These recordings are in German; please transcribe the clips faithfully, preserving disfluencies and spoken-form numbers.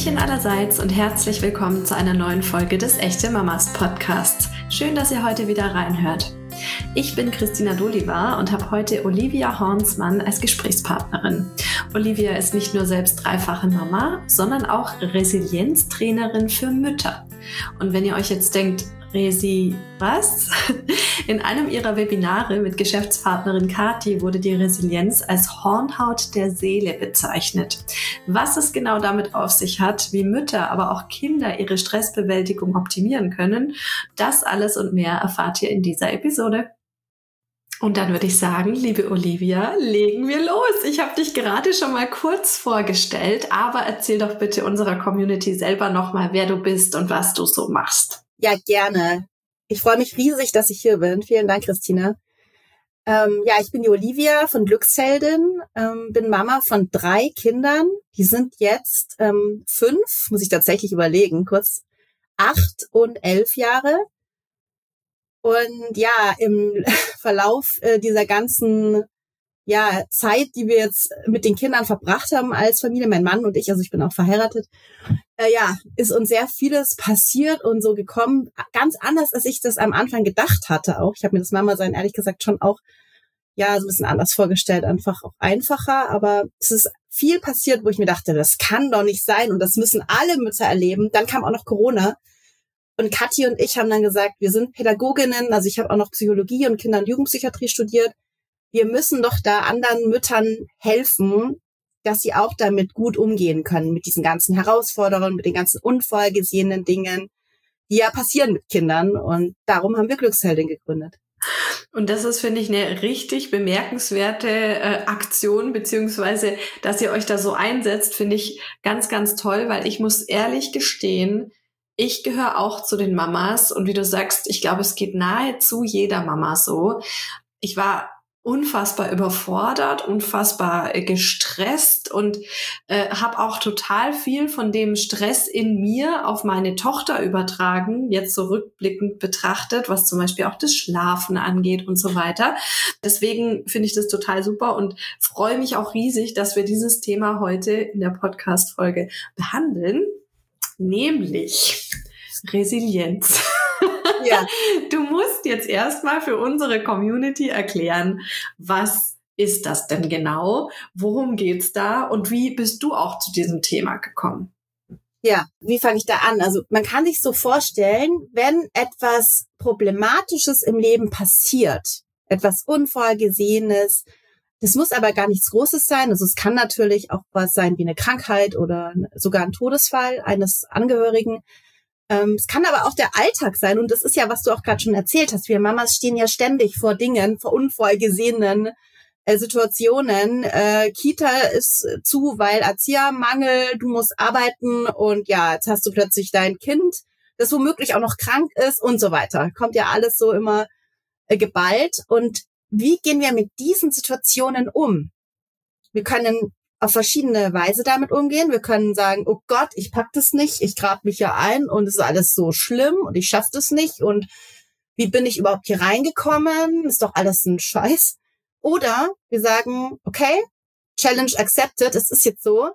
Hallöchen allerseits und herzlich willkommen zu einer neuen Folge des Echte Mamas Podcasts. Schön, dass ihr heute wieder reinhört. Ich bin Christina Doliva und habe heute Olivia Hornsmann als Gesprächspartnerin. Olivia ist nicht nur selbst dreifache Mama, sondern auch Resilienztrainerin für Mütter. Und wenn ihr euch jetzt denkt, Resi, was? In einem ihrer Webinare mit Geschäftspartnerin Kathi wurde die Resilienz als Hornhaut der Seele bezeichnet. Was es genau damit auf sich hat, wie Mütter, aber auch Kinder ihre Stressbewältigung optimieren können, das alles und mehr erfahrt ihr in dieser Episode. Und dann würde ich sagen, liebe Olivia, legen wir los. Ich habe dich gerade schon mal kurz vorgestellt, aber erzähl doch bitte unserer Community selber nochmal, wer du bist und was du so machst. Ja, gerne. Ich freue mich riesig, dass ich hier bin. Vielen Dank, Christina. Ähm, ja, ich bin die Olivia von Glücksheldin, ähm, bin Mama von drei Kindern. Die sind jetzt ähm, fünf, muss ich tatsächlich überlegen, kurz acht und elf Jahre. Und ja, im Verlauf äh, dieser ganzen ja Zeit, die wir jetzt mit den Kindern verbracht haben als Familie, mein Mann und ich, also ich bin auch verheiratet, äh, ja, ist uns sehr vieles passiert und so gekommen, ganz anders, als ich das am Anfang gedacht hatte auch. Ich habe mir das Mama-Sein ehrlich gesagt schon auch ja so ein bisschen anders vorgestellt, einfach auch einfacher, aber es ist viel passiert, wo ich mir dachte, das kann doch nicht sein und das müssen alle Mütter erleben. Dann kam auch noch Corona. Und Kathi und ich haben dann gesagt, wir sind Pädagoginnen, also ich habe auch noch Psychologie und Kinder- und Jugendpsychiatrie studiert. Wir müssen doch da anderen Müttern helfen, dass sie auch damit gut umgehen können, mit diesen ganzen Herausforderungen, mit den ganzen unvorhergesehenen Dingen, die ja passieren mit Kindern. Und darum haben wir Glücksheldin gegründet. Und das ist, finde ich, eine richtig bemerkenswerte äh, Aktion, beziehungsweise, dass ihr euch da so einsetzt, finde ich ganz, ganz toll, weil ich muss ehrlich gestehen, ich gehöre auch zu den Mamas und wie du sagst, ich glaube, es geht nahezu jeder Mama so. Ich war unfassbar überfordert, unfassbar äh, gestresst und äh, habe auch total viel von dem Stress in mir auf meine Tochter übertragen, jetzt so rückblickend betrachtet, was zum Beispiel auch das Schlafen angeht und so weiter. Deswegen finde ich das total super und freue mich auch riesig, dass wir dieses Thema heute in der Podcast-Folge behandeln. Nämlich Resilienz. Ja. Du musst jetzt erstmal für unsere Community erklären, was ist das denn genau? Worum geht's da? Und wie bist du auch zu diesem Thema gekommen? Ja, wie fange ich da an? Also man kann sich so vorstellen, wenn etwas Problematisches im Leben passiert, etwas Unvorhergesehenes, das muss aber gar nichts Großes sein. Also es kann natürlich auch was sein wie eine Krankheit oder sogar ein Todesfall eines Angehörigen. Ähm, es kann aber auch der Alltag sein. Und das ist ja, was du auch gerade schon erzählt hast. Wir Mamas stehen ja ständig vor Dingen, vor unvorhergesehenen äh, Situationen. Äh, Kita ist zu, weil Erziehermangel, du musst arbeiten und ja, jetzt hast du plötzlich dein Kind, das womöglich auch noch krank ist und so weiter. Kommt ja alles so immer äh, geballt. Und wie gehen wir mit diesen Situationen um? Wir können auf verschiedene Weise damit umgehen. Wir können sagen, oh Gott, ich pack das nicht, ich grab mich ja ein und es ist alles so schlimm und ich schaff das nicht und wie bin ich überhaupt hier reingekommen? Ist doch alles ein Scheiß. Oder wir sagen, okay, Challenge accepted, es ist jetzt so,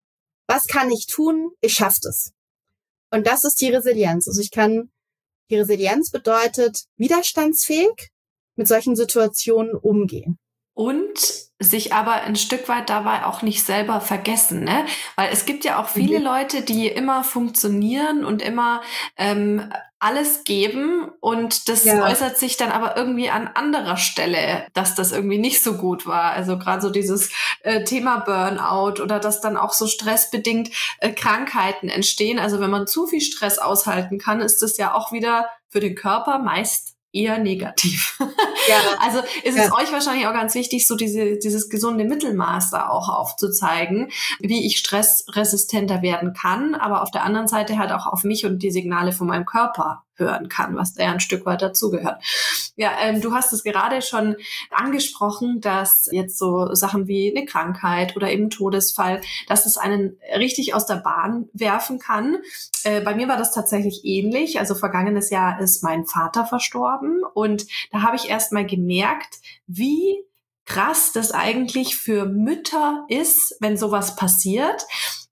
was kann ich tun? Ich schaff das. Und das ist die Resilienz. Also ich kann, die Resilienz bedeutet widerstandsfähig mit solchen Situationen umgehen. Und sich aber ein Stück weit dabei auch nicht selber vergessen, ne? Weil es gibt ja auch viele mhm. Leute, die immer funktionieren und immer ähm, alles geben und das ja. äußert sich dann aber irgendwie an anderer Stelle, dass das irgendwie nicht so gut war. Also gerade so dieses äh, Thema Burnout oder dass dann auch so stressbedingt äh, Krankheiten entstehen. Also wenn man zu viel Stress aushalten kann, ist das ja auch wieder für den Körper meist eher negativ. Ja. Also ist es ja. euch wahrscheinlich auch ganz wichtig, so diese dieses gesunde Mittelmaß da auch aufzuzeigen, wie ich stressresistenter werden kann, aber auf der anderen Seite halt auch auf mich und die Signale von meinem Körper hören kann, was da ja ein Stück weit dazugehört. Ja, ähm, du hast es gerade schon angesprochen, dass jetzt so Sachen wie eine Krankheit oder eben Todesfall, dass es einen richtig aus der Bahn werfen kann. Äh, bei mir war das tatsächlich ähnlich. Also vergangenes Jahr ist mein Vater verstorben und da habe ich erst mal gemerkt, wie krass das eigentlich für Mütter ist, wenn sowas passiert.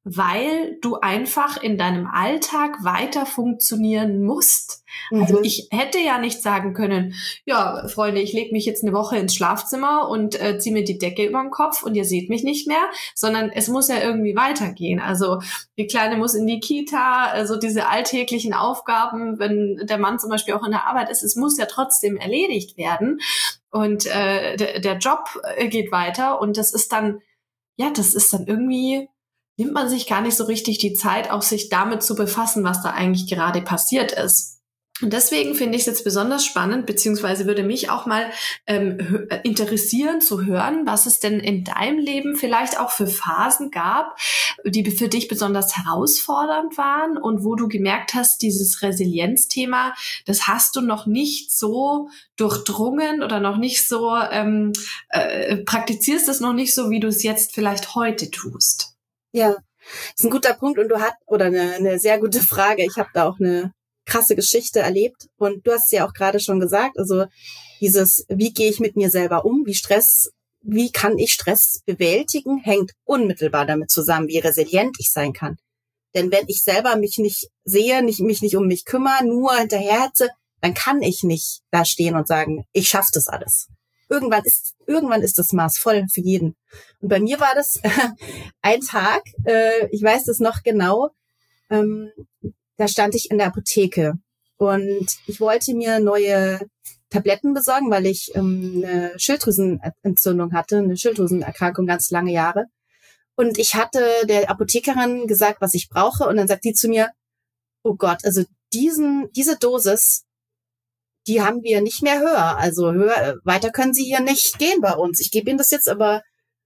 weil du einfach in deinem Alltag weiter funktionieren musst. Also Mhm. ich hätte ja nicht sagen können, ja, Freunde, ich lege mich jetzt eine Woche ins Schlafzimmer und äh, ziehe mir die Decke über den Kopf und ihr seht mich nicht mehr, sondern es muss ja irgendwie weitergehen. Also die Kleine muss in die Kita, also diese alltäglichen Aufgaben, wenn der Mann zum Beispiel auch in der Arbeit ist, es muss ja trotzdem erledigt werden. Und äh, der, der Job geht weiter und das ist dann, ja, das ist dann irgendwie, nimmt man sich gar nicht so richtig die Zeit, auch sich damit zu befassen, was da eigentlich gerade passiert ist. Und deswegen finde ich es jetzt besonders spannend, beziehungsweise würde mich auch mal ähm, interessieren zu hören, was es denn in deinem Leben vielleicht auch für Phasen gab, die für dich besonders herausfordernd waren und wo du gemerkt hast, dieses Resilienzthema, das hast du noch nicht so durchdrungen oder noch nicht so, ähm, äh, praktizierst es noch nicht so, wie du es jetzt vielleicht heute tust. Ja, das ist ein guter Punkt und du hast, oder eine, eine sehr gute Frage. Ich habe da auch eine krasse Geschichte erlebt und du hast es ja auch gerade schon gesagt, also dieses, wie gehe ich mit mir selber um, wie Stress, wie kann ich Stress bewältigen, hängt unmittelbar damit zusammen, wie resilient ich sein kann. Denn wenn ich selber mich nicht sehe, nicht, mich nicht um mich kümmere, nur hinterherhetze, dann kann ich nicht da stehen und sagen, ich schaffe das alles. Irgendwann ist, irgendwann ist das Maß voll für jeden. Und bei mir war das ein Tag, äh, ich weiß das noch genau, ähm, da stand ich in der Apotheke und ich wollte mir neue Tabletten besorgen, weil ich ähm, eine Schilddrüsenentzündung hatte, eine Schilddrüsenerkrankung ganz lange Jahre. Und ich hatte der Apothekerin gesagt, was ich brauche und dann sagt die zu mir, oh Gott, also diesen, diese Dosis, die haben wir nicht mehr höher. Also höher, weiter können Sie hier nicht gehen bei uns. Ich gebe Ihnen das jetzt, aber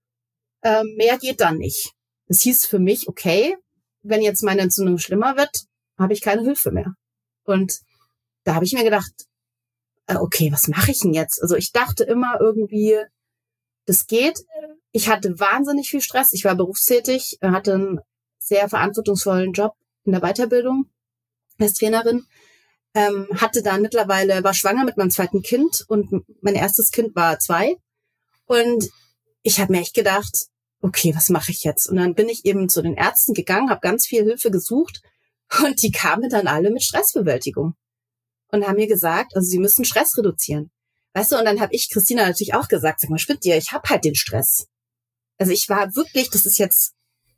äh, mehr geht dann nicht. Das hieß für mich, okay, wenn jetzt meine Entzündung schlimmer wird, habe ich keine Hilfe mehr. Und da habe ich mir gedacht, äh, okay, was mache ich denn jetzt? Also ich dachte immer irgendwie, das geht. Ich hatte wahnsinnig viel Stress. Ich war berufstätig, hatte einen sehr verantwortungsvollen Job in der Weiterbildung als Trainerin. Ähm, hatte dann mittlerweile, war schwanger mit meinem zweiten Kind und mein erstes Kind war zwei. Und ich habe mir echt gedacht, okay, was mache ich jetzt? Und dann bin ich eben zu den Ärzten gegangen, habe ganz viel Hilfe gesucht und die kamen dann alle mit Stressbewältigung und haben mir gesagt, also sie müssen Stress reduzieren. Weißt du, und dann habe ich Christina natürlich auch gesagt, sag mal, spinnt dir, ich habe halt den Stress. Also ich war wirklich, das ist jetzt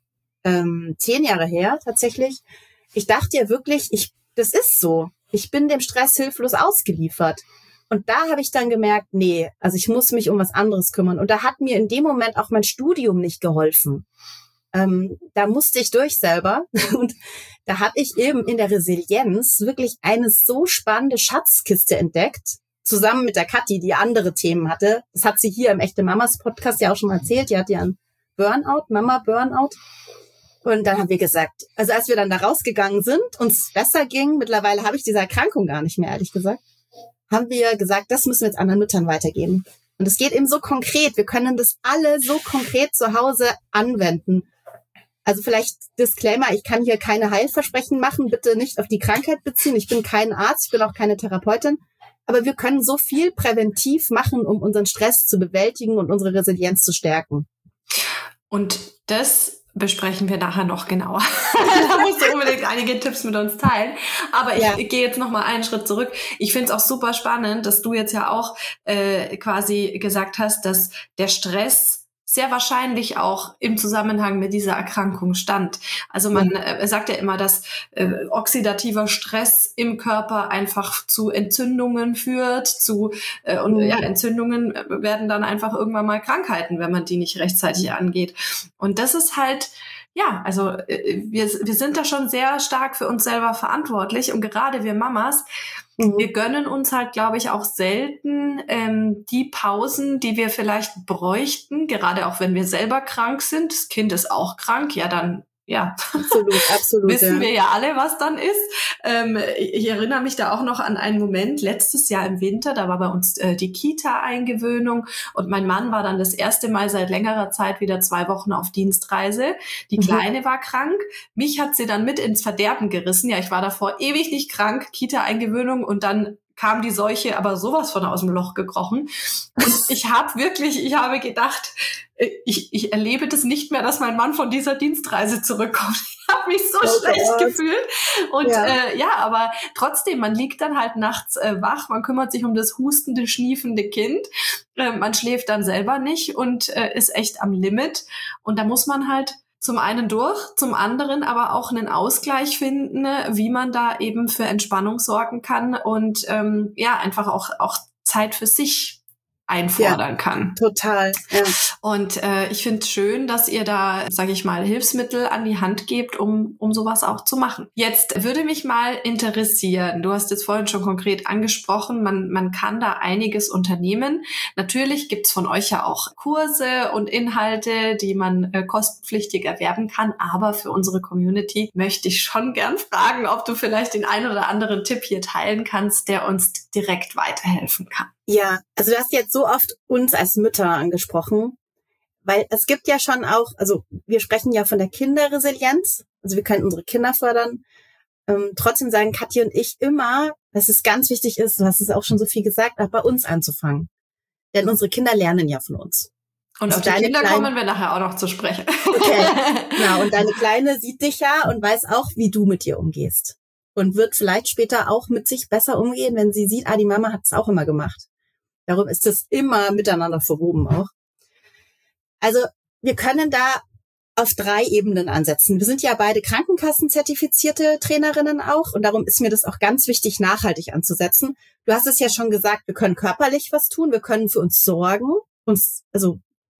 ähm, zehn Jahre her tatsächlich, ich dachte ja wirklich, ich, das ist so. Ich bin dem Stress hilflos ausgeliefert. Und da habe ich dann gemerkt, nee, also ich muss mich um was anderes kümmern. Und da hat mir in dem Moment auch mein Studium nicht geholfen. Ähm, da musste ich durch selber. Und da habe ich eben in der Resilienz wirklich eine so spannende Schatzkiste entdeckt, zusammen mit der Kathi, die andere Themen hatte. Das hat sie hier im Echte Mamas Podcast ja auch schon mal erzählt. Die hat ja einen Burnout, Mama Burnout. Und dann haben wir gesagt, also als wir dann da rausgegangen sind, uns besser ging, mittlerweile habe ich diese Erkrankung gar nicht mehr, ehrlich gesagt, haben wir gesagt, das müssen wir jetzt anderen Müttern weitergeben. Und es geht eben so konkret. Wir können das alle so konkret zu Hause anwenden. Also vielleicht Disclaimer, ich kann hier keine Heilversprechen machen, bitte nicht auf die Krankheit beziehen. Ich bin kein Arzt, ich bin auch keine Therapeutin. Aber wir können so viel präventiv machen, um unseren Stress zu bewältigen und unsere Resilienz zu stärken. Und das besprechen wir nachher noch genauer. Da musst du unbedingt einige Tipps mit uns teilen. Aber ich, ja. ich gehe jetzt noch mal einen Schritt zurück. Ich finde es auch super spannend, dass du jetzt ja auch äh, quasi gesagt hast, dass der Stress sehr wahrscheinlich auch im Zusammenhang mit dieser Erkrankung stand. Also man mhm. äh, sagt ja immer, dass äh, oxidativer Stress im Körper einfach zu Entzündungen führt, zu äh, und mhm. ja, Entzündungen werden dann einfach irgendwann mal Krankheiten, wenn man die nicht rechtzeitig angeht. Und das ist halt ja, also äh, wir wir sind da schon sehr stark für uns selber verantwortlich und gerade wir Mamas, mhm. wir gönnen uns halt, glaube ich, auch selten ähm, die Pausen, die wir vielleicht bräuchten, gerade auch wenn wir selber krank sind. Das Kind ist auch krank, ja dann, ja, absolut, absolut, wissen ja. wir ja alle, was dann ist. Ähm, ich erinnere mich da auch noch an einen Moment, letztes Jahr im Winter, da war bei uns äh, die Kita-Eingewöhnung und mein Mann war dann das erste Mal seit längerer Zeit wieder zwei Wochen auf Dienstreise. Die Kleine mhm. war krank, mich hat sie dann mit ins Verderben gerissen. Ja, ich war davor ewig nicht krank, Kita-Eingewöhnung und dann kam die Seuche aber sowas von aus dem Loch gekrochen. Und ich habe wirklich, ich habe gedacht, ich, ich erlebe das nicht mehr, dass mein Mann von dieser Dienstreise zurückkommt. Ich habe mich so oh schlecht Gott. gefühlt. Und ja. Äh, ja, aber trotzdem, man liegt dann halt nachts äh, wach, man kümmert sich um das hustende, schniefende Kind, äh, man schläft dann selber nicht und äh, ist echt am Limit. Und da muss man halt zum einen durch, zum anderen aber auch einen Ausgleich finden, wie man da eben für Entspannung sorgen kann und ähm, ja, einfach auch auch Zeit für sich einfordern ja, kann. Total. Ja. Und äh, ich finde es schön, dass ihr da, sage ich mal, Hilfsmittel an die Hand gebt, um um sowas auch zu machen. Jetzt würde mich mal interessieren, du hast jetzt vorhin schon konkret angesprochen, man man kann da einiges unternehmen. Natürlich gibt's von euch ja auch Kurse und Inhalte, die man äh, kostenpflichtig erwerben kann, aber für unsere Community möchte ich schon gern fragen, ob du vielleicht den einen oder anderen Tipp hier teilen kannst, der uns direkt weiterhelfen kann. Ja, also du hast jetzt so oft uns als Mütter angesprochen, weil es gibt ja schon auch, also wir sprechen ja von der Kinderresilienz, also wir können unsere Kinder fördern. Ähm, trotzdem sagen Katja und ich immer, dass es ganz wichtig ist, du hast es auch schon so viel gesagt, auch bei uns anzufangen. Denn unsere Kinder lernen ja von uns. Und also auf die Kinder Kleine, kommen wir nachher auch noch zu sprechen. Okay, genau. Und deine Kleine sieht dich ja und weiß auch, wie du mit ihr umgehst. Und wird vielleicht später auch mit sich besser umgehen, wenn sie sieht, ah, die Mama hat es auch immer gemacht. Darum ist es immer miteinander verwoben auch. Also wir können da auf drei Ebenen ansetzen. Wir sind ja beide Krankenkassenzertifizierte Trainerinnen auch und darum ist mir das auch ganz wichtig, nachhaltig anzusetzen. Du hast es ja schon gesagt, wir können körperlich was tun, wir können für uns sorgen, uns also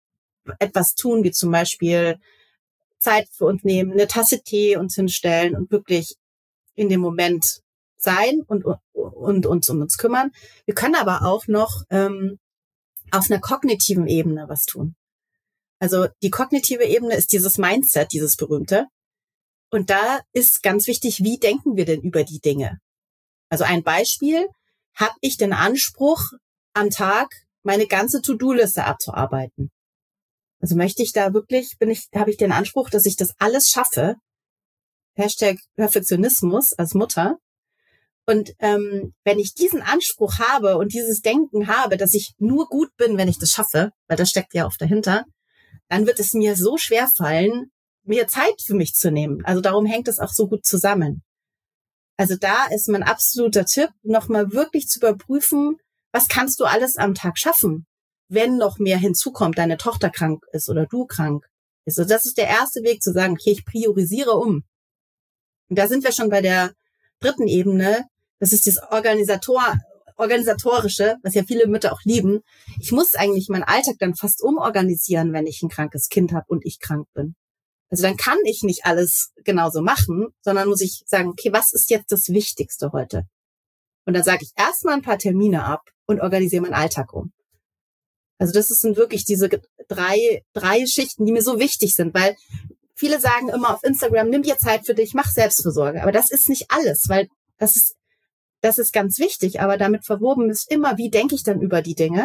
etwas tun, wie zum Beispiel Zeit für uns nehmen, eine Tasse Tee uns hinstellen und wirklich in dem Moment sein und, und uns um uns kümmern. Wir können aber auch noch ähm, auf einer kognitiven Ebene was tun. Also die kognitive Ebene ist dieses Mindset, dieses berühmte. Und da ist ganz wichtig, wie denken wir denn über die Dinge? Also ein Beispiel, habe ich den Anspruch, am Tag meine ganze To-Do-Liste abzuarbeiten? Also möchte ich da wirklich, bin ich, habe ich den Anspruch, dass ich das alles schaffe? Hashtag Perfektionismus als Mutter. Und ähm, wenn ich diesen Anspruch habe und dieses Denken habe, dass ich nur gut bin, wenn ich das schaffe, weil das steckt ja oft dahinter, dann wird es mir so schwer fallen, mir Zeit für mich zu nehmen. Also darum hängt es auch so gut zusammen. Also da ist mein absoluter Tipp, nochmal wirklich zu überprüfen, was kannst du alles am Tag schaffen, wenn noch mehr hinzukommt, deine Tochter krank ist oder du krank ist. Also das ist der erste Weg zu sagen, okay, ich priorisiere um. Und da sind wir schon bei der dritten Ebene. Das ist das Organisator, Organisatorische, was ja viele Mütter auch lieben. Ich muss eigentlich meinen Alltag dann fast umorganisieren, wenn ich ein krankes Kind habe und ich krank bin. Also dann kann ich nicht alles genauso machen, sondern muss ich sagen, okay, was ist jetzt das Wichtigste heute? Und dann sage ich erstmal ein paar Termine ab und organisiere meinen Alltag um. Also das sind wirklich diese drei, drei Schichten, die mir so wichtig sind, weil viele sagen immer auf Instagram, nimm dir Zeit für dich, mach Selbstfürsorge. Aber das ist nicht alles, weil das ist, das ist ganz wichtig. Aber damit verwoben ist immer, wie denke ich dann über die Dinge?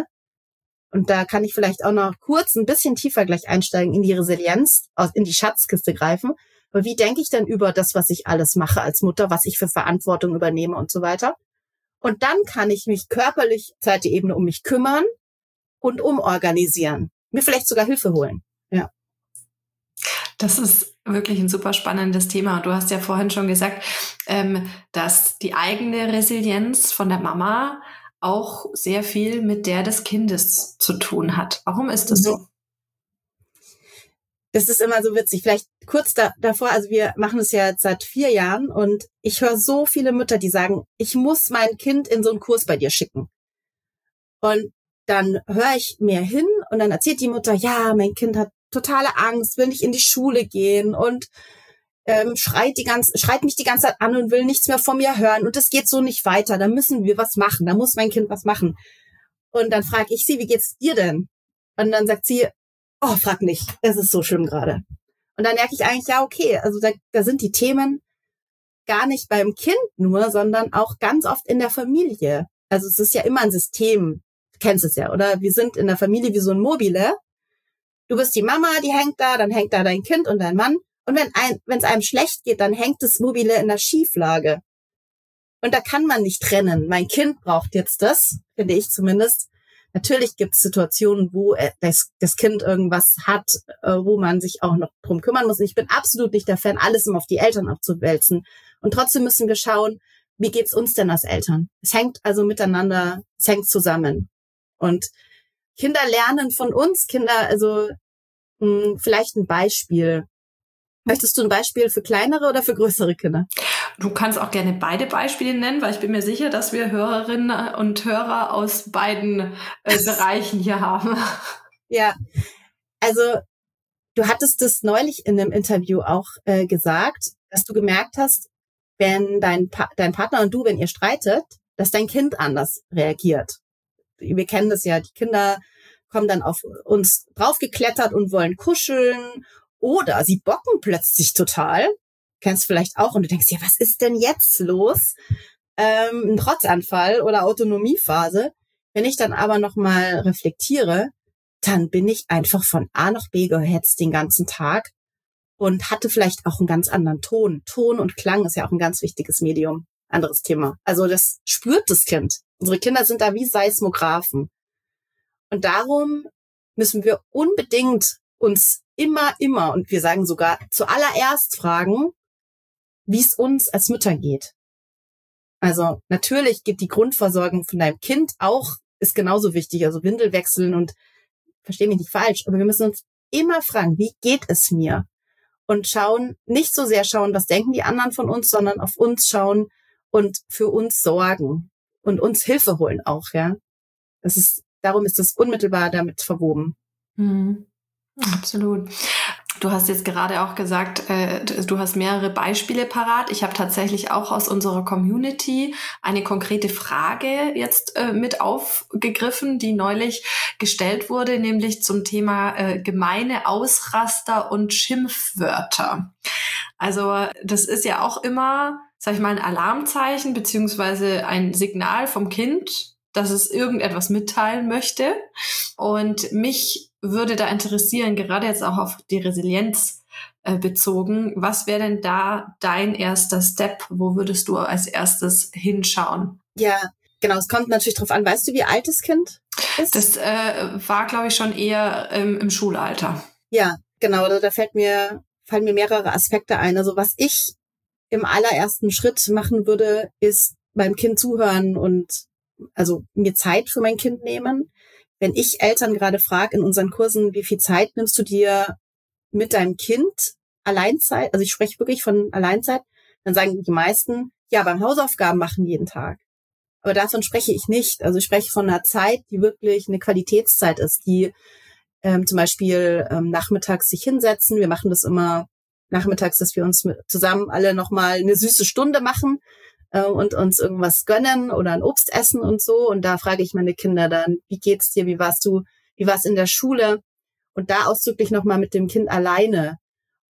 Und da kann ich vielleicht auch noch kurz ein bisschen tiefer gleich einsteigen in die Resilienz, in die Schatzkiste greifen. Aber wie denke ich denn über das, was ich alles mache als Mutter, was ich für Verantwortung übernehme und so weiter? Und dann kann ich mich körperlich, zweite Ebene, um mich kümmern und umorganisieren. Mir vielleicht sogar Hilfe holen. Ja. Das ist wirklich ein super spannendes Thema. Du hast ja vorhin schon gesagt, ähm, dass die eigene Resilienz von der Mama auch sehr viel mit der des Kindes zu tun hat. Warum ist das so? Das ist immer so witzig. Vielleicht kurz da, davor, also wir machen es ja jetzt seit vier Jahren und ich höre so viele Mütter, die sagen, ich muss mein Kind in so einen Kurs bei dir schicken. Und dann höre ich mir hin und dann erzählt die Mutter, ja, mein Kind hat totale Angst, will nicht in die Schule gehen und ähm, schreit die ganze, schreit mich die ganze Zeit an und will nichts mehr von mir hören und das geht so nicht weiter, da müssen wir was machen, da muss mein Kind was machen. Und dann frage ich sie, wie geht's dir denn? Und dann sagt sie, oh, frag nicht, es ist so schlimm gerade. Und dann merke ich eigentlich, ja, okay, also da, da sind die Themen gar nicht beim Kind nur, sondern auch ganz oft in der Familie. Also es ist ja immer ein System, du kennst es ja, oder? Wir sind in der Familie wie so ein Mobile. Du bist die Mama, die hängt da, dann hängt da dein Kind und dein Mann. Und wenn ein, wenn es einem schlecht geht, dann hängt das Mobile in der Schieflage. Und da kann man nicht trennen. Mein Kind braucht jetzt das, finde ich zumindest. Natürlich gibt es Situationen, wo das, das Kind irgendwas hat, wo man sich auch noch drum kümmern muss. Und ich bin absolut nicht der Fan, alles immer auf die Eltern abzuwälzen. Und trotzdem müssen wir schauen, wie geht's uns denn als Eltern? Es hängt also miteinander, es hängt zusammen. Und Kinder lernen von uns, Kinder, also mh, vielleicht ein Beispiel. Möchtest du ein Beispiel für kleinere oder für größere Kinder? Du kannst auch gerne beide Beispiele nennen, weil ich bin mir sicher, dass wir Hörerinnen und Hörer aus beiden äh, Bereichen hier haben. Ja, also du hattest das neulich in einem Interview auch äh, gesagt, dass du gemerkt hast, wenn dein, pa- dein Partner und du, wenn ihr streitet, dass dein Kind anders reagiert. Wir kennen das ja, die Kinder kommen dann auf uns draufgeklettert und wollen kuscheln oder sie bocken plötzlich total. Kennst vielleicht auch und du denkst, ja, was ist denn jetzt los? Ähm, ein Trotzanfall oder Autonomiephase. Wenn ich dann aber nochmal reflektiere, dann bin ich einfach von A nach B gehetzt den ganzen Tag und hatte vielleicht auch einen ganz anderen Ton. Ton und Klang ist ja auch ein ganz wichtiges Medium. Anderes Thema. Also das spürt das Kind. Unsere Kinder sind da wie Seismographen. Und darum müssen wir unbedingt uns immer, immer, und wir sagen sogar zuallererst fragen, wie es uns als Mütter geht. Also natürlich geht die Grundversorgung von deinem Kind auch, ist genauso wichtig, also Windel wechseln und, versteh mich nicht falsch, aber wir müssen uns immer fragen, wie geht es mir? Und schauen, nicht so sehr schauen, was denken die anderen von uns, sondern auf uns schauen und für uns sorgen und uns Hilfe holen auch, ja. Das ist, darum ist es unmittelbar damit verwoben. Mhm. Absolut. Du hast jetzt gerade auch gesagt, äh, du hast mehrere Beispiele parat. Ich habe tatsächlich auch aus unserer Community eine konkrete Frage jetzt äh, mit aufgegriffen, die neulich gestellt wurde, nämlich zum Thema äh, gemeine Ausraster und Schimpfwörter. Also das ist ja auch immer, sag ich mal, ein Alarmzeichen beziehungsweise ein Signal vom Kind, dass es irgendetwas mitteilen möchte. Und mich würde da interessieren, gerade jetzt auch auf die Resilienz äh, bezogen, was wäre denn da dein erster Step? Wo würdest du als erstes hinschauen? Ja, genau, es kommt natürlich drauf an. Weißt du, wie alt das Kind ist? Das äh, war, glaube ich, schon eher ähm, im Schulalter. Ja, genau, da, da fällt mir, fallen mir mehrere Aspekte ein. Also was ich im allerersten Schritt machen würde, ist beim Kind zuhören und also mir Zeit für mein Kind nehmen. Wenn ich Eltern gerade frage in unseren Kursen, wie viel Zeit nimmst du dir mit deinem Kind Alleinzeit, also ich spreche wirklich von Alleinzeit, dann sagen die meisten, ja, beim Hausaufgaben machen jeden Tag. Aber davon spreche ich nicht. Also ich spreche von einer Zeit, die wirklich eine Qualitätszeit ist, die ähm, zum Beispiel ähm, nachmittags sich hinsetzen. Wir machen das immer nachmittags, dass wir uns mit, zusammen alle nochmal eine süße Stunde machen äh, und uns irgendwas gönnen oder ein Obst essen und so. Und da frage ich meine Kinder dann, wie geht's dir, wie warst du, wie war's in der Schule? Und da ausdrücklich nochmal mit dem Kind alleine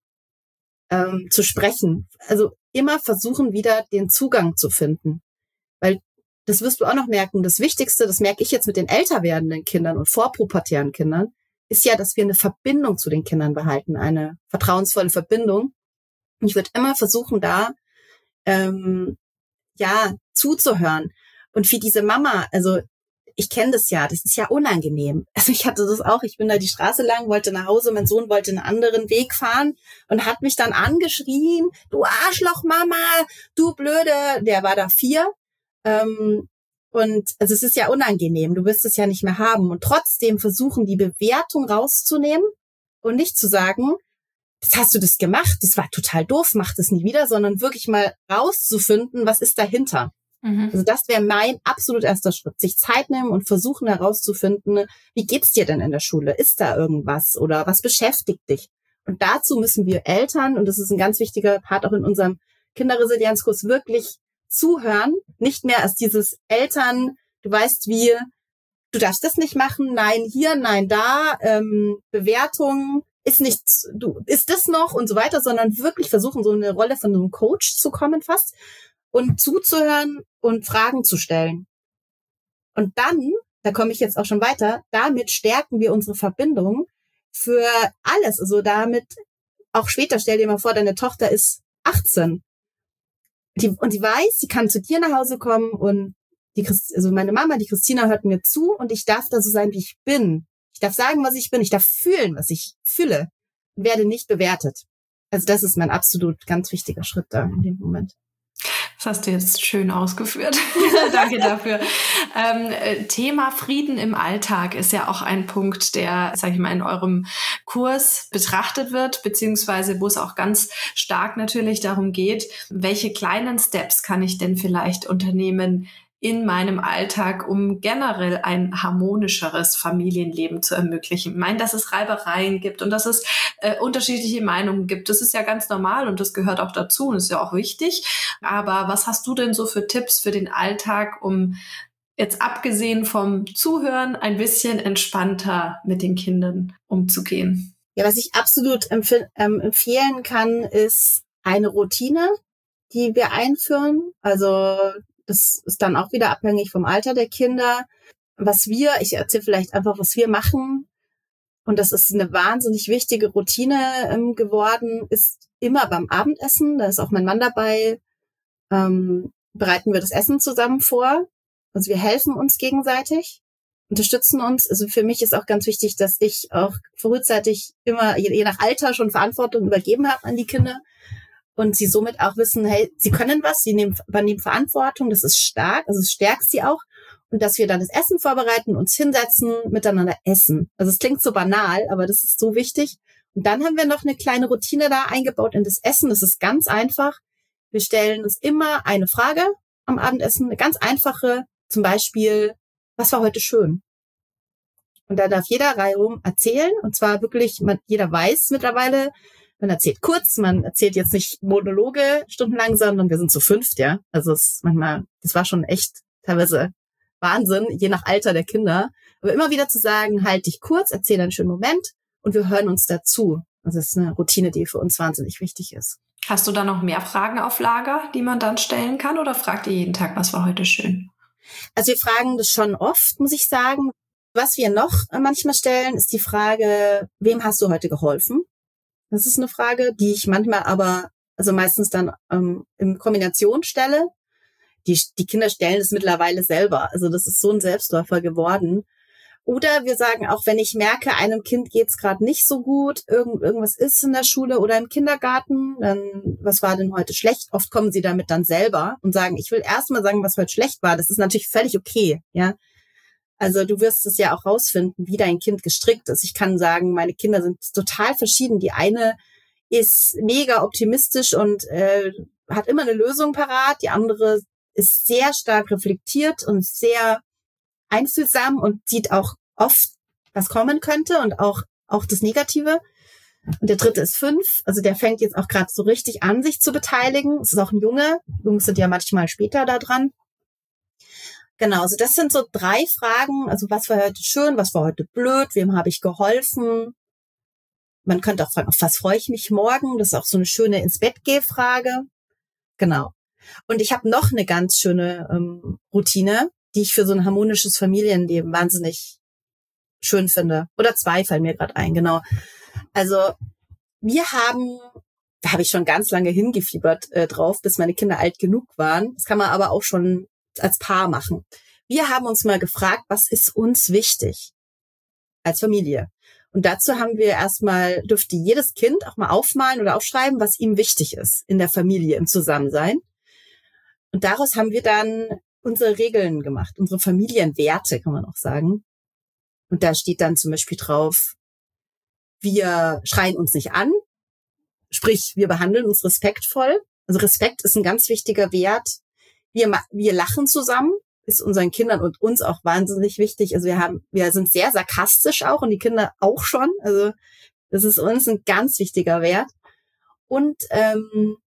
ähm, zu sprechen. Also immer versuchen, wieder den Zugang zu finden. Weil das wirst du auch noch merken, das Wichtigste, das merke ich jetzt mit den älter werdenden Kindern und vorpubertären Kindern, ist ja, dass wir eine Verbindung zu den Kindern behalten, eine vertrauensvolle Verbindung. Und ich würde immer versuchen, da ähm, ja zuzuhören. Und wie diese Mama, also ich kenne das ja, das ist ja unangenehm. Also ich hatte das auch, ich bin da die Straße lang, wollte nach Hause, mein Sohn wollte einen anderen Weg fahren und hat mich dann angeschrien, du Arschloch Mama, du Blöde, der war da vier. Ähm, und also es ist ja unangenehm, du wirst es ja nicht mehr haben. Und trotzdem versuchen, die Bewertung rauszunehmen und nicht zu sagen, das hast du das gemacht, das war total doof, mach das nie wieder, sondern wirklich mal rauszufinden, was ist dahinter. Mhm. Also das wäre mein absolut erster Schritt, sich Zeit nehmen und versuchen herauszufinden, wie geht's dir denn in der Schule? Ist da irgendwas oder was beschäftigt dich? Und dazu müssen wir Eltern, und das ist ein ganz wichtiger Part auch in unserem Kinderresilienzkurs, wirklich zuhören, nicht mehr als dieses Eltern, du weißt wie, du darfst das nicht machen, nein hier, nein da, ähm, Bewertung, ist nichts, du, ist das noch und so weiter, sondern wirklich versuchen, so eine Rolle von einem Coach zu kommen fast und zuzuhören und Fragen zu stellen. Und dann, da komme ich jetzt auch schon weiter, damit stärken wir unsere Verbindung für alles, also damit auch später, stell dir mal vor, deine Tochter ist achtzehn. Die, und sie weiß, sie kann zu dir nach Hause kommen und die Christ, also meine Mama, die Christina, hört mir zu und ich darf da so sein, wie ich bin. Ich darf sagen, was ich bin. Ich darf fühlen, was ich fühle. Und werde nicht bewertet. Also das ist mein absolut ganz wichtiger Schritt da in dem Moment. Das hast du jetzt schön ausgeführt. Danke dafür. Ähm, Thema Frieden im Alltag ist ja auch ein Punkt, der, sage ich mal, in eurem Kurs betrachtet wird, beziehungsweise wo es auch ganz stark natürlich darum geht, welche kleinen Steps kann ich denn vielleicht unternehmen in meinem Alltag, um generell ein harmonischeres Familienleben zu ermöglichen. Ich meine, dass es Reibereien gibt und dass es äh, unterschiedliche Meinungen gibt. Das ist ja ganz normal und das gehört auch dazu und ist ja auch wichtig. Aber was hast du denn so für Tipps für den Alltag, um jetzt abgesehen vom Zuhören ein bisschen entspannter mit den Kindern umzugehen? Ja, was ich absolut empf- ähm, empfehlen kann, ist eine Routine, die wir einführen. Also das ist dann auch wieder abhängig vom Alter der Kinder. Was wir, ich erzähle vielleicht einfach, was wir machen. Und das ist eine wahnsinnig wichtige Routine ähm, geworden, ist immer beim Abendessen, da ist auch mein Mann dabei, ähm, bereiten wir das Essen zusammen vor. Also wir helfen uns gegenseitig, unterstützen uns. Also für mich ist auch ganz wichtig, dass ich auch frühzeitig immer, je, je nach Alter, schon Verantwortung übergeben habe an die Kinder. Und sie somit auch wissen, hey, sie können was, sie nehmen, übernehmen Verantwortung, das ist stark, also es stärkt sie auch. Und dass wir dann das Essen vorbereiten, uns hinsetzen, miteinander essen. Also es klingt so banal, aber das ist so wichtig. Und dann haben wir noch eine kleine Routine da eingebaut in das Essen. Das ist ganz einfach. Wir stellen uns immer eine Frage am Abendessen, eine ganz einfache, zum Beispiel, was war heute schön? Und da darf jeder reihum erzählen. Und zwar wirklich, man, jeder weiß mittlerweile, man erzählt kurz, man erzählt jetzt nicht Monologe stundenlang, sondern wir sind zu fünft, ja. Also es ist manchmal, das war schon echt teilweise Wahnsinn, je nach Alter der Kinder. Aber immer wieder zu sagen, halt dich kurz, erzähl einen schönen Moment und wir hören uns dazu. Also das ist eine Routine, die für uns wahnsinnig wichtig ist. Hast du da noch mehr Fragen auf Lager, die man dann stellen kann, oder fragt ihr jeden Tag, was war heute schön? Also wir fragen das schon oft, muss ich sagen. Was wir noch manchmal stellen, ist die Frage, wem hast du heute geholfen? Das ist eine Frage, die ich manchmal aber, also meistens dann ähm, in Kombination stelle. Die, die Kinder stellen es mittlerweile selber. Also das ist so ein Selbstläufer geworden. Oder wir sagen auch, wenn ich merke, einem Kind geht's gerade nicht so gut, irgend, irgendwas ist in der Schule oder im Kindergarten, dann was war denn heute schlecht? Oft kommen sie damit dann selber und sagen, ich will erst mal sagen, was heute schlecht war. Das ist natürlich völlig okay, ja. Also du wirst es ja auch rausfinden, wie dein Kind gestrickt ist. Ich kann sagen, meine Kinder sind total verschieden. Die eine ist mega optimistisch und äh, hat immer eine Lösung parat. Die andere ist sehr stark reflektiert und sehr einfühlsam und sieht auch oft, was kommen könnte und auch auch das Negative. Und der dritte ist fünf. Also der fängt jetzt auch gerade so richtig an, sich zu beteiligen. Es ist auch ein Junge. Jungs sind ja manchmal später da dran. Genau, also das sind so drei Fragen. Also was war heute schön, was war heute blöd, wem habe ich geholfen? Man könnte auch fragen, auf was freue ich mich morgen? Das ist auch so eine schöne Ins-Bett-Geh-Frage. Genau. Und ich habe noch eine ganz schöne ähm, Routine, die ich für so ein harmonisches Familienleben wahnsinnig schön finde. Oder zwei fallen mir gerade ein, genau. Also wir haben, da habe ich schon ganz lange hingefiebert äh, drauf, bis meine Kinder alt genug waren. Das kann man aber auch schon als Paar machen. Wir haben uns mal gefragt, was ist uns wichtig als Familie? Und dazu haben wir erstmal, dürfte jedes Kind auch mal aufmalen oder aufschreiben, was ihm wichtig ist in der Familie, im Zusammensein. Und daraus haben wir dann unsere Regeln gemacht, unsere Familienwerte, kann man auch sagen. Und da steht dann zum Beispiel drauf, wir schreien uns nicht an, sprich, wir behandeln uns respektvoll. Also Respekt ist ein ganz wichtiger Wert. Wir, wir lachen zusammen, ist unseren Kindern und uns auch wahnsinnig wichtig. Also wir haben, wir sind sehr sarkastisch auch und die Kinder auch schon. Also das ist uns ein ganz wichtiger Wert. Und ähm,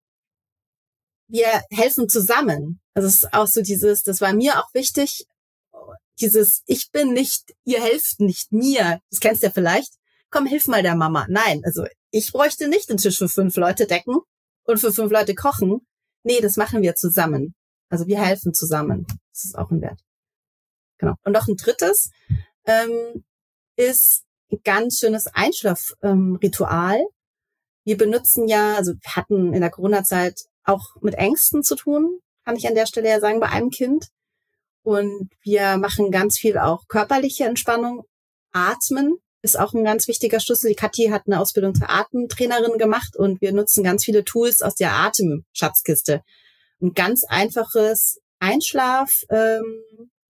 wir helfen zusammen. Also es ist auch so dieses, das war mir auch wichtig, dieses, ich bin nicht, ihr helft nicht mir. Das kennst du ja vielleicht. Komm, hilf mal der Mama. Nein, also ich bräuchte nicht den Tisch für fünf Leute decken und für fünf Leute kochen. Nee, das machen wir zusammen. Also wir helfen zusammen. Das ist auch ein Wert. Genau. Und noch ein drittes ähm, ist ein ganz schönes Einschlafritual. Ähm, wir benutzen ja, also wir hatten in der Corona-Zeit auch mit Ängsten zu tun, kann ich an der Stelle ja sagen, bei einem Kind. Und wir machen ganz viel auch körperliche Entspannung. Atmen ist auch ein ganz wichtiger Schlüssel. Die Kathi hat eine Ausbildung zur Atemtrainerin gemacht und wir nutzen ganz viele Tools aus der Atemschatzkiste. Ein ganz einfaches Einschlaf, ähm,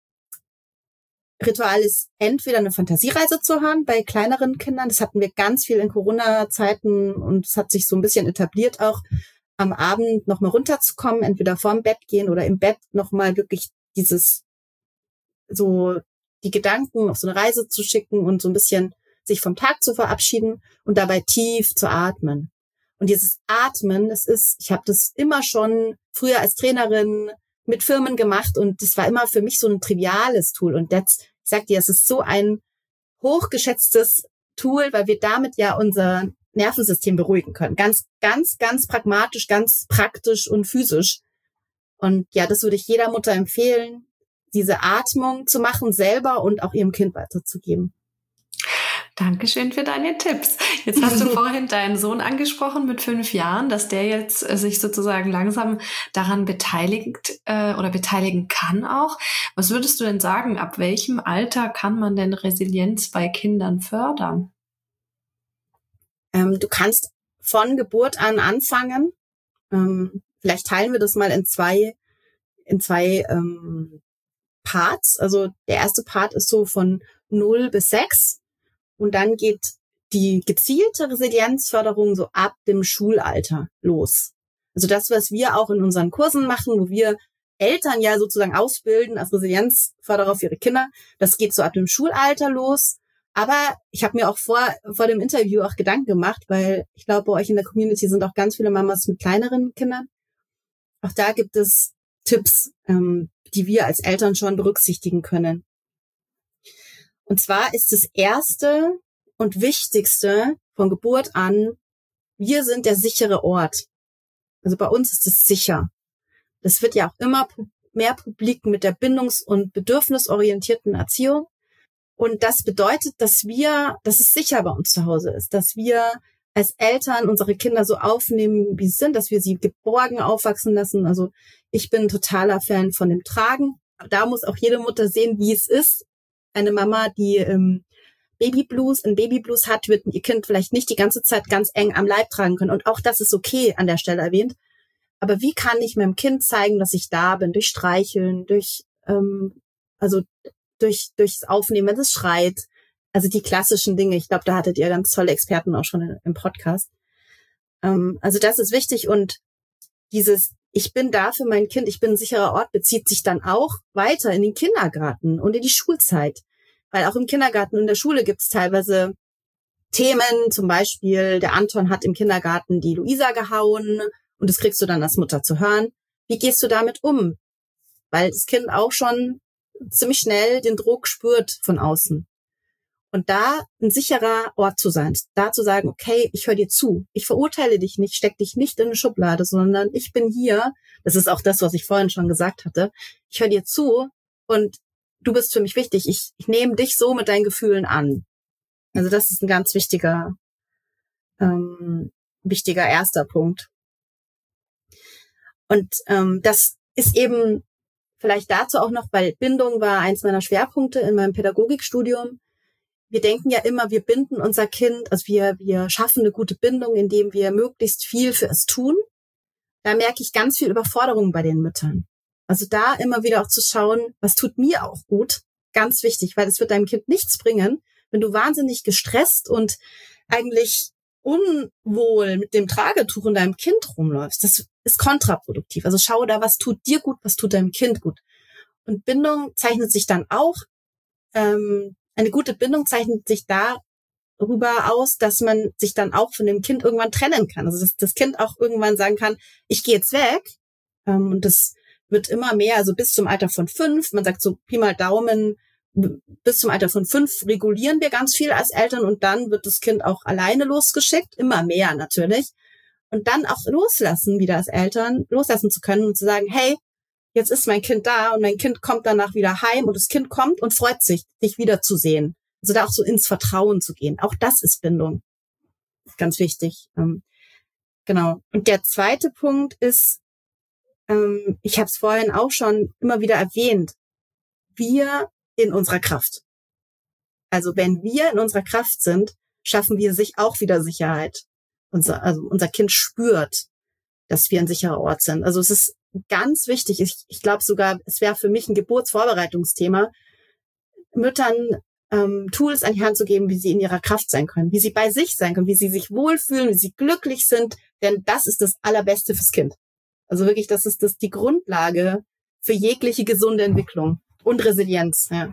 Ritual ist entweder eine Fantasiereise zu haben bei kleineren Kindern. Das hatten wir ganz viel in Corona-Zeiten und es hat sich so ein bisschen etabliert auch, am Abend nochmal runterzukommen, entweder vorm Bett gehen oder im Bett nochmal wirklich dieses, so die Gedanken auf so eine Reise zu schicken und so ein bisschen sich vom Tag zu verabschieden und dabei tief zu atmen. Und dieses Atmen, das ist, ich habe das immer schon früher als Trainerin mit Firmen gemacht und das war immer für mich so ein triviales Tool. Und jetzt, ich sag dir, es ist so ein hochgeschätztes Tool, weil wir damit ja unser Nervensystem beruhigen können. Ganz, ganz, ganz pragmatisch, ganz praktisch und physisch. Und ja, das würde ich jeder Mutter empfehlen, diese Atmung zu machen selber und auch ihrem Kind weiterzugeben. Dankeschön für deine Tipps. Jetzt hast du vorhin deinen Sohn angesprochen mit fünf Jahren, dass der jetzt äh, sich sozusagen langsam daran beteiligt äh, oder beteiligen kann auch. Was würdest du denn sagen, ab welchem Alter kann man denn Resilienz bei Kindern fördern? Ähm, du kannst von Geburt an anfangen. Ähm, vielleicht teilen wir das mal in zwei, in zwei ähm, Parts. Also der erste Part ist so von null bis sechs und dann geht die gezielte Resilienzförderung so ab dem Schulalter los. Also das, was wir auch in unseren Kursen machen, wo wir Eltern ja sozusagen ausbilden als Resilienzförderer für ihre Kinder, das geht so ab dem Schulalter los. Aber ich habe mir auch vor vor dem Interview auch Gedanken gemacht, weil ich glaube, bei euch in der Community sind auch ganz viele Mamas mit kleineren Kindern. Auch da gibt es Tipps, ähm, die wir als Eltern schon berücksichtigen können. Und zwar ist das Erste und Wichtigste von Geburt an, wir sind der sichere Ort. Also bei uns ist es sicher. Das wird ja auch immer mehr publik mit der bindungs- und bedürfnisorientierten Erziehung. Und das bedeutet, dass wir, dass es sicher bei uns zu Hause ist, dass wir als Eltern unsere Kinder so aufnehmen, wie sie sind, dass wir sie geborgen aufwachsen lassen. Also ich bin totaler Fan von dem Tragen. Da muss auch jede Mutter sehen, wie es ist. Eine Mama, die ähm, Babyblues, ein Babyblues hat, wird ihr Kind vielleicht nicht die ganze Zeit ganz eng am Leib tragen können. Und auch das ist okay an der Stelle erwähnt. Aber wie kann ich meinem Kind zeigen, dass ich da bin? Durch Streicheln, durch, ähm, also durch durchs Aufnehmen, wenn es schreit. Also die klassischen Dinge. Ich glaube, da hattet ihr ganz tolle Experten auch schon in, im Podcast. Ähm, also das ist wichtig. Und dieses, ich bin da für mein Kind, ich bin ein sicherer Ort, bezieht sich dann auch weiter in den Kindergarten und in die Schulzeit. Weil auch im Kindergarten und in der Schule gibt es teilweise Themen, zum Beispiel der Anton hat im Kindergarten die Luisa gehauen und das kriegst du dann als Mutter zu hören. Wie gehst du damit um? Weil das Kind auch schon ziemlich schnell den Druck spürt von außen. Und da ein sicherer Ort zu sein, da zu sagen, okay, ich höre dir zu, ich verurteile dich nicht, steck dich nicht in eine Schublade, sondern ich bin hier, das ist auch das, was ich vorhin schon gesagt hatte, ich höre dir zu und du bist für mich wichtig, ich, ich nehme dich so mit deinen Gefühlen an. Also das ist ein ganz wichtiger, ähm, wichtiger erster Punkt. Und ähm, das ist eben vielleicht dazu auch noch, weil Bindung war eins meiner Schwerpunkte in meinem Pädagogikstudium. Wir denken ja immer, wir binden unser Kind, also wir, wir schaffen eine gute Bindung, indem wir möglichst viel für es tun. Da merke ich ganz viel Überforderung bei den Müttern. Also da immer wieder auch zu schauen, was tut mir auch gut, ganz wichtig, weil es wird deinem Kind nichts bringen, wenn du wahnsinnig gestresst und eigentlich unwohl mit dem Tragetuch in deinem Kind rumläufst. Das ist kontraproduktiv. Also schau da, was tut dir gut, was tut deinem Kind gut. Und Bindung zeichnet sich dann auch, ähm, eine gute Bindung zeichnet sich darüber aus, dass man sich dann auch von dem Kind irgendwann trennen kann. Also dass das Kind auch irgendwann sagen kann, ich gehe jetzt weg. Ähm, und das wird immer mehr, also bis zum Alter von fünf, man sagt so Pi mal Daumen, bis zum Alter von fünf regulieren wir ganz viel als Eltern und dann wird das Kind auch alleine losgeschickt, immer mehr natürlich. Und dann auch loslassen wieder als Eltern, loslassen zu können und zu sagen, hey, jetzt ist mein Kind da und mein Kind kommt danach wieder heim und das Kind kommt und freut sich, dich wiederzusehen. Also da auch so ins Vertrauen zu gehen. Auch das ist Bindung. Ganz wichtig. Ähm, genau. Und der zweite Punkt ist, ähm, ich habe es vorhin auch schon immer wieder erwähnt, wir in unserer Kraft. Also wenn wir in unserer Kraft sind, schaffen wir sich auch wieder Sicherheit. Unser, also unser Kind spürt, dass wir ein sicherer Ort sind. Also es ist ganz wichtig. Ich, ich glaube sogar, es wäre für mich ein Geburtsvorbereitungsthema, Müttern ähm, Tools an die Hand zu geben, wie sie in ihrer Kraft sein können, wie sie bei sich sein können, wie sie sich wohlfühlen, wie sie glücklich sind. Denn das ist das Allerbeste fürs Kind. Also wirklich, das ist das die Grundlage für jegliche gesunde Entwicklung und Resilienz, ja,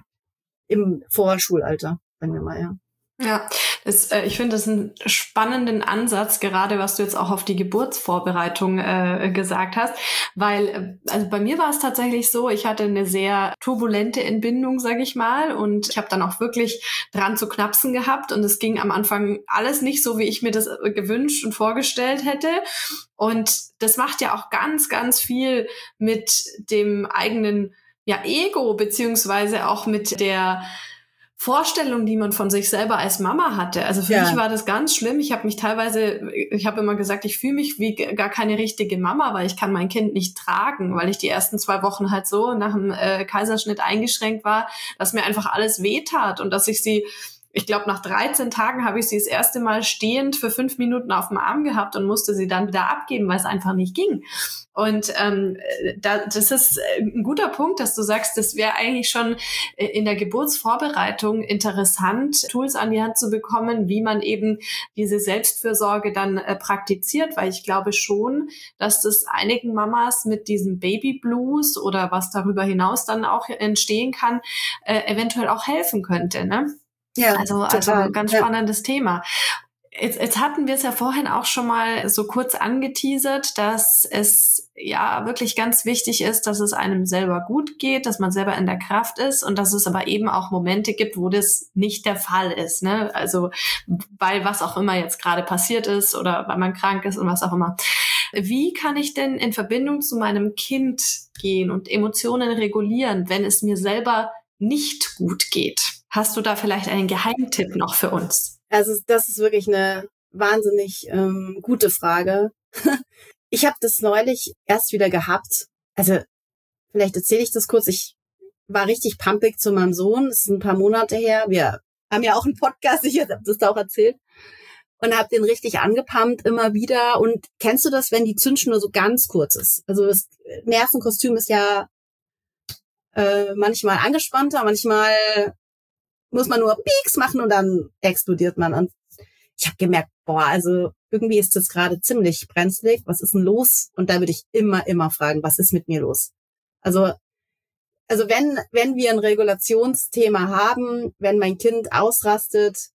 im Vorschulalter, sagen wir mal, ja. Ja, das, äh, ich finde das einen spannenden Ansatz, gerade was du jetzt auch auf die Geburtsvorbereitung äh, gesagt hast, weil äh, also bei mir war es tatsächlich so, ich hatte eine sehr turbulente Entbindung, sage ich mal, und ich habe dann auch wirklich dran zu knapsen gehabt und es ging am Anfang alles nicht so, wie ich mir das gewünscht und vorgestellt hätte. Und das macht ja auch ganz, ganz viel mit dem eigenen ja Ego, beziehungsweise auch mit der Vorstellung, die man von sich selber als Mama hatte. Also für ja. mich war das ganz schlimm. Ich habe mich teilweise, ich habe immer gesagt, ich fühle mich wie gar keine richtige Mama, weil ich kann mein Kind nicht tragen, weil ich die ersten zwei Wochen halt so nach dem äh, Kaiserschnitt eingeschränkt war, dass mir einfach alles wehtat und dass ich sie, ich glaube, nach dreizehn Tagen habe ich sie das erste Mal stehend für fünf Minuten auf dem Arm gehabt und musste sie dann wieder abgeben, weil es einfach nicht ging. Und ähm, da, das ist ein guter Punkt, dass du sagst, das wäre eigentlich schon in der Geburtsvorbereitung interessant, Tools an die Hand zu bekommen, wie man eben diese Selbstfürsorge dann äh, praktiziert, weil ich glaube schon, dass das einigen Mamas mit diesem Baby-Blues oder was darüber hinaus dann auch entstehen kann, äh, eventuell auch helfen könnte, ne? Ja, also, also ein ganz spannendes ja. Thema. Jetzt, jetzt hatten wir es ja vorhin auch schon mal so kurz angeteasert, dass es ja wirklich ganz wichtig ist, dass es einem selber gut geht, dass man selber in der Kraft ist und dass es aber eben auch Momente gibt, wo das nicht der Fall ist, ne? Also weil was auch immer jetzt gerade passiert ist oder weil man krank ist und was auch immer. Wie kann ich denn in Verbindung zu meinem Kind gehen und Emotionen regulieren, wenn es mir selber nicht gut geht? Hast du da vielleicht einen Geheimtipp noch für uns? Also das ist wirklich eine wahnsinnig ähm, gute Frage. Ich habe das neulich erst wieder gehabt. Also vielleicht erzähle ich das kurz. Ich war richtig pumpig zu meinem Sohn. Das ist ein paar Monate her. Wir haben ja auch einen Podcast, ich habe das da auch erzählt. Und habe den richtig angepumpt immer wieder. Und kennst du das, wenn die Zündschnur so ganz kurz ist? Also das Nervenkostüm ist ja äh, manchmal angespannter, manchmal muss man nur Pieks machen und dann explodiert man. Und ich habe gemerkt, boah, also irgendwie ist das gerade ziemlich brenzlig. Was ist denn los? Und da würde ich immer, immer fragen, was ist mit mir los? Also, also wenn, wenn wir ein Regulationsthema haben, wenn mein Kind ausrastet,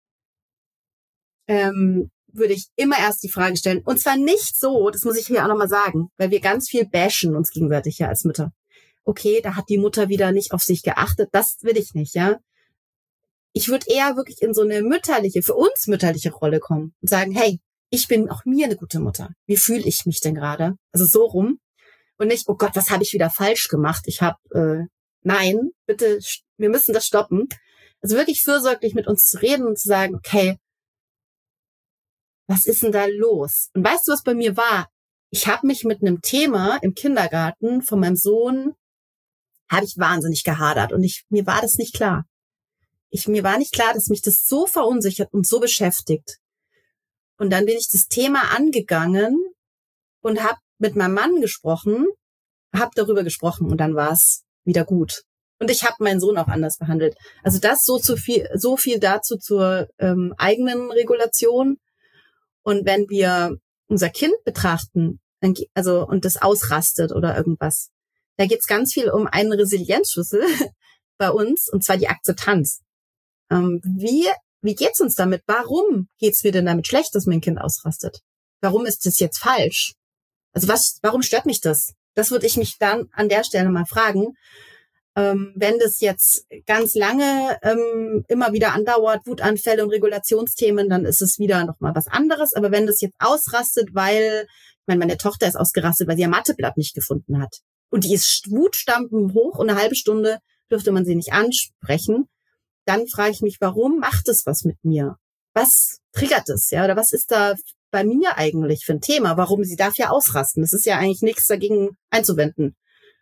ähm, würde ich immer erst die Frage stellen. Und zwar nicht so, das muss ich hier auch nochmal sagen, weil wir ganz viel bashen uns gegenseitig ja als Mütter. Okay, da hat die Mutter wieder nicht auf sich geachtet. Das will ich nicht, ja. Ich würde eher wirklich in so eine mütterliche, für uns mütterliche Rolle kommen und sagen, hey, ich bin auch mir eine gute Mutter. Wie fühle ich mich denn gerade? Also so rum. Und nicht, oh Gott, was habe ich wieder falsch gemacht? Ich habe, äh, nein, bitte, wir müssen das stoppen. Also wirklich fürsorglich mit uns zu reden und zu sagen, okay, was ist denn da los? Und weißt du, was bei mir war? Ich habe mich mit einem Thema im Kindergarten von meinem Sohn, habe ich wahnsinnig gehadert und ich mir war das nicht klar. Ich, mir war nicht klar, dass mich das so verunsichert und so beschäftigt. Und dann bin ich das Thema angegangen und habe mit meinem Mann gesprochen, habe darüber gesprochen und dann war es wieder gut. Und ich habe meinen Sohn auch anders behandelt. Also das so zu viel, so viel dazu zur ähm, eigenen Regulation. Und wenn wir unser Kind betrachten, dann, also und das ausrastet oder irgendwas, da geht es ganz viel um einen Resilienzschlüssel bei uns, und zwar die Akzeptanz. Ähm, wie wie geht's uns damit? Warum geht's mir denn damit schlecht, dass mein Kind ausrastet? Warum ist das jetzt falsch? Also was? Warum stört mich das? Das würde ich mich dann an der Stelle mal fragen. Ähm, wenn das jetzt ganz lange ähm, immer wieder andauert, Wutanfälle und Regulationsthemen, dann ist es wieder noch mal was anderes. Aber wenn das jetzt ausrastet, weil, ich meine, meine Tochter ist ausgerastet, weil sie ihr Matheblatt nicht gefunden hat. Und die ist Wutstampfen hoch und eine halbe Stunde dürfte man sie nicht ansprechen. Dann frage ich mich, warum macht es was mit mir? Was triggert es, ja? Oder was ist da bei mir eigentlich für ein Thema? Warum? Sie darf ja ausrasten. Das ist ja eigentlich nichts dagegen einzuwenden.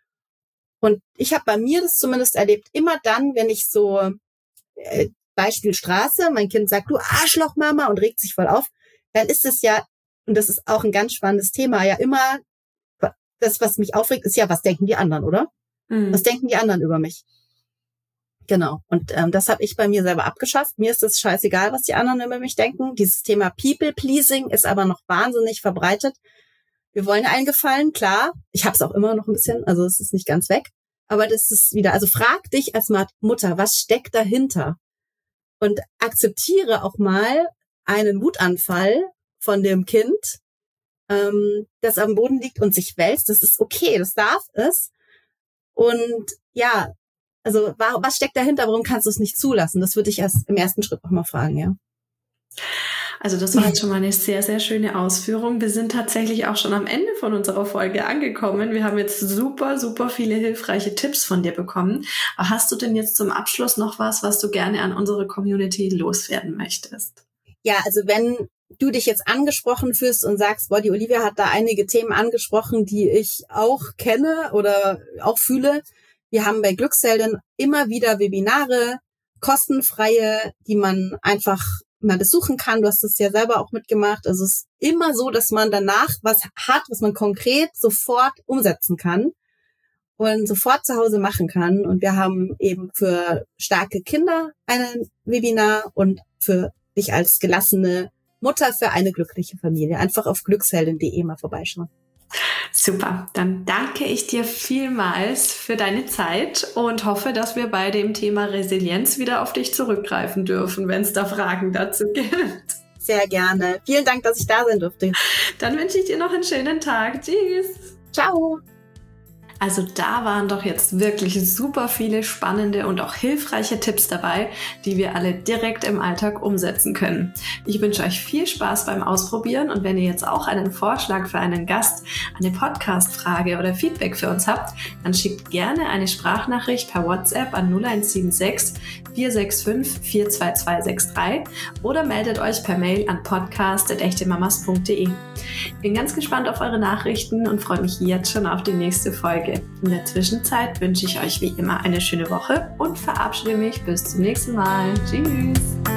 Und ich habe bei mir das zumindest erlebt, immer dann, wenn ich so, äh, Beispiel Straße, mein Kind sagt, du Arschloch, Mama, und regt sich voll auf, dann ist es ja, und das ist auch ein ganz spannendes Thema, ja immer, das, was mich aufregt, ist ja, was denken die anderen, oder? Mhm. Was denken die anderen über mich? Genau. Und ähm, das habe ich bei mir selber abgeschafft. Mir ist es scheißegal, was die anderen über mich denken. Dieses Thema People-Pleasing ist aber noch wahnsinnig verbreitet. Wir wollen allen gefallen, klar. Ich habe es auch immer noch ein bisschen, also es ist nicht ganz weg. Aber das ist wieder, also frag dich als Mutter, was steckt dahinter? Und akzeptiere auch mal einen Wutanfall von dem Kind, ähm, das am Boden liegt und sich wälzt. Das ist okay, das darf es. Und ja, also was steckt dahinter? Warum kannst du es nicht zulassen? Das würde ich erst im ersten Schritt noch mal fragen, ja. Also das war jetzt schon mal eine sehr, sehr schöne Ausführung. Wir sind tatsächlich auch schon am Ende von unserer Folge angekommen. Wir haben jetzt super, super viele hilfreiche Tipps von dir bekommen. Aber hast du denn jetzt zum Abschluss noch was, was du gerne an unsere Community loswerden möchtest? Ja, also wenn du dich jetzt angesprochen fühlst und sagst, boah, die Olivia hat da einige Themen angesprochen, die ich auch kenne oder auch fühle. Wir haben bei Glücksheldin immer wieder Webinare, kostenfreie, die man einfach mal besuchen kann. Du hast es ja selber auch mitgemacht. Also es ist immer so, dass man danach was hat, was man konkret sofort umsetzen kann und sofort zu Hause machen kann. Und wir haben eben für starke Kinder ein Webinar und für dich als gelassene Mutter für eine glückliche Familie. Einfach auf glücksheldin punkt de mal vorbeischauen. Super, dann danke ich dir vielmals für deine Zeit und hoffe, dass wir bei dem Thema Resilienz wieder auf dich zurückgreifen dürfen, wenn es da Fragen dazu gibt. Sehr gerne. Vielen Dank, dass ich da sein durfte. Dann wünsche ich dir noch einen schönen Tag. Tschüss. Ciao. Also da waren doch jetzt wirklich super viele spannende und auch hilfreiche Tipps dabei, die wir alle direkt im Alltag umsetzen können. Ich wünsche euch viel Spaß beim Ausprobieren und wenn ihr jetzt auch einen Vorschlag für einen Gast, eine Podcast-Frage oder Feedback für uns habt, dann schickt gerne eine Sprachnachricht per WhatsApp an null eins sieben sechs, vier sechs fünf, vier zwei zwei sechs drei oder meldet euch per Mail an podcast at echte mamas punkt de. Bin ganz gespannt auf eure Nachrichten und freue mich jetzt schon auf die nächste Folge. In der Zwischenzeit wünsche ich euch wie immer eine schöne Woche und verabschiede mich bis zum nächsten Mal. Tschüss!